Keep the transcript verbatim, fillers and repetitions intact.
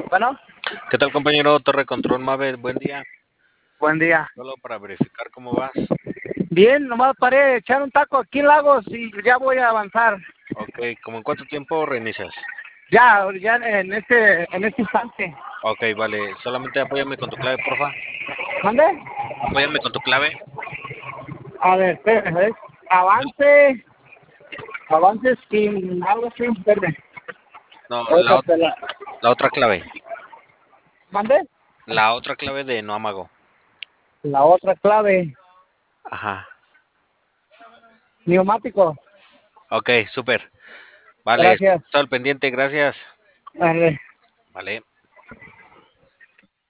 Bueno, ¿Qué tal, compañero Torre Control Mave? Buen día. buen día. Solo para verificar cómo vas. Bien, nomás paré a echar un taco aquí en Lagos y ya voy a avanzar. Ok, ¿cómo en cuánto tiempo reinicias? Ya, ya en este, en este instante. Ok, vale. Solamente apóyame con tu clave, porfa. ¿Mande? Apóyame con tu clave. A ver, espérame, ¿ves? Ujú. Avance, avance sin algo así, verde. No, la, ot- Déjate la... la otra clave. ¿Mande? La otra clave de no amago. La otra clave, Ajá. neumático. Ok, súper. Vale, estoy Gracias. todo al pendiente, gracias. Vale. Vale.